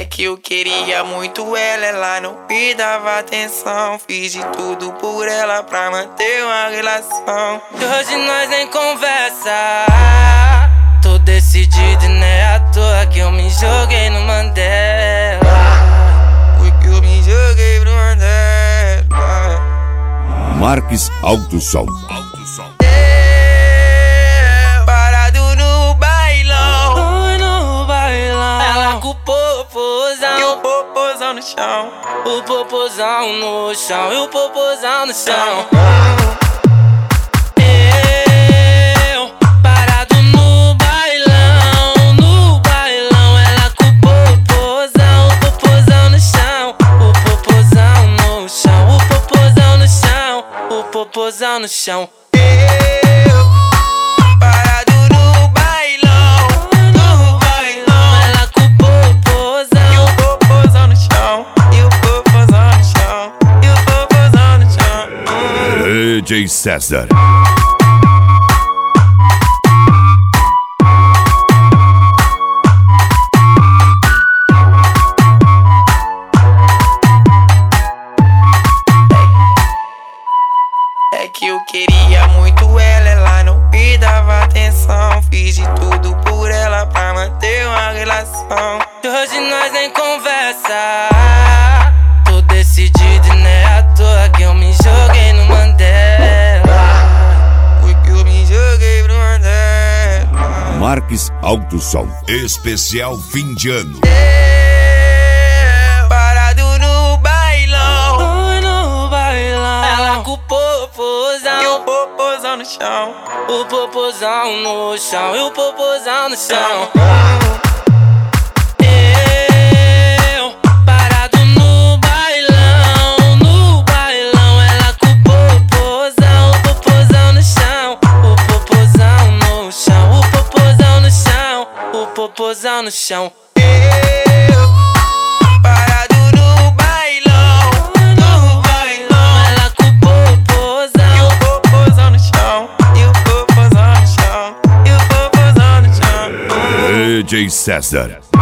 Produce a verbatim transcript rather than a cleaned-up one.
É que eu queria muito ela, ela não me dava atenção. Fiz de tudo por ela pra manter uma relação. E hoje nós nem conversa. Tô decidido e não é à toa que eu me joguei no Mandela. Porque eu me joguei no Mandela. Marques Alto Som. Parado no bailão, Oi, no bailão. Ela com o popozão e o popozão no chão. O popozão no chão e o popozão no chão. Eu parado no bailão, no bailão. Ela com o popozão, o popozão no chão. O popozão no chão, o popozão no chão. O popozão no chão. Parado no bailão, no bailão. Ela com o popozão E o popozão no chão. E o popozão no chão. E o popozão no chão. D J César. É que eu queria muito ela, ela não me dava atenção. Fiz de tudo por ela pra manter uma relação. E hoje nós nem conversa. Tô decidido e não é à toa que eu me joguei no Mandela. Porque eu me joguei no Mandela. Marques Alto Som. Especial fim de ano. Parado no bailão, Oi, no bailão. Ela com o e o popozão, popozão no chão. o popozão no chão e o popozão no chão. Eu parado no bailão, no bailão. Ela com o popozão, o popozão no chão. O popozão no chão, o popozão no chão. O popozão no chão. Parado no bailão, no bailão. Ela com o popozão, E o popozão no chão. E o popozão no chão. E o popozão no chão. D J César.